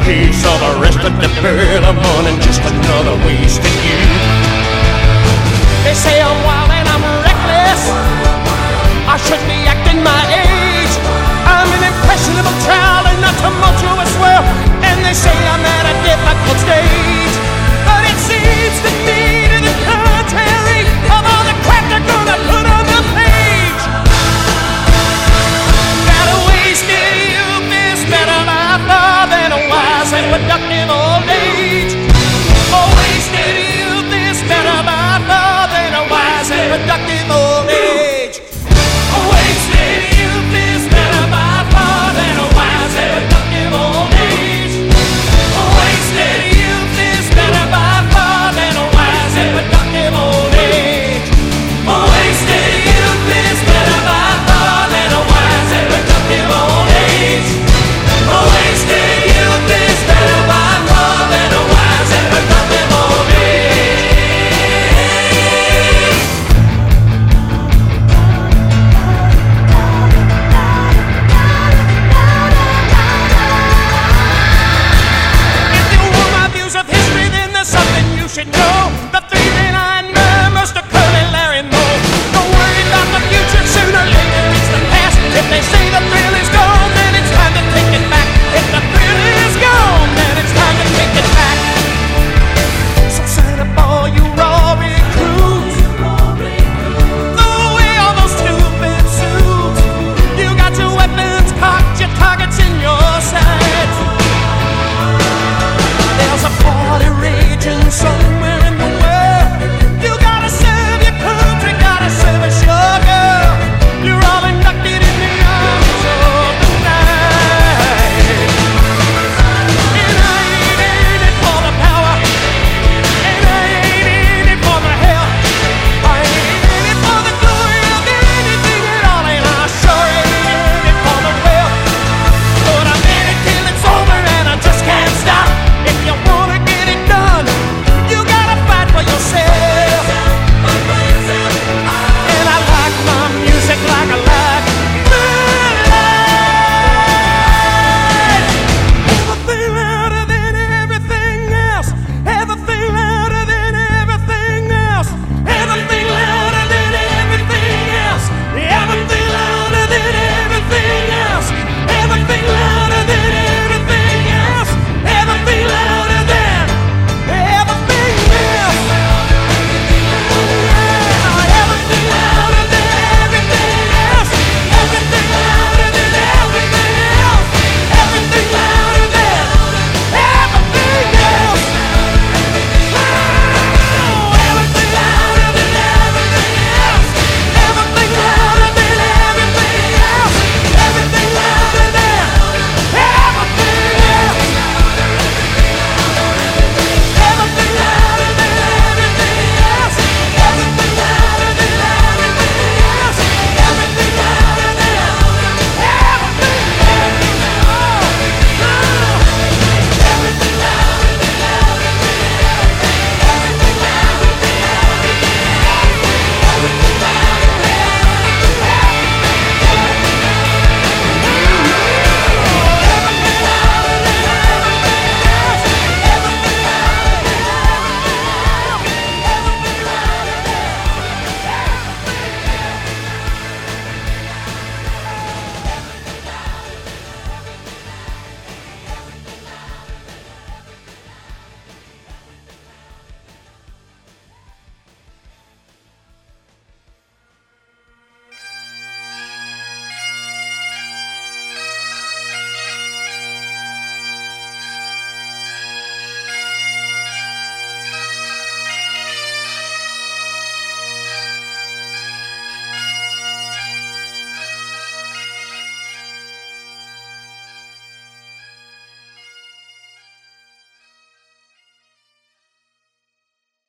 piece of arrested development and just another wasted youth. They say I'm wild and I'm reckless. I should be acting my age. I'm an impressionable child and a tumultuous swell. And they say I'm at a difficult stage. But it seems to me to the contrary of all the crap they're gonna put on the page. That a wasted youth is better by far than a wise and productive old age. A wasted youth is better by far than a wise and productive old age. A wasted youth is better by far than a wise and productive old age. A wasted youth is better by far than a wise and productive old age. A wasted youth is better by far than a wise and productive old age. A wasted youth is better by far than a wise and productive old age. If you want my views of history, then there's something you should know. The 3 benign members to Curly Larry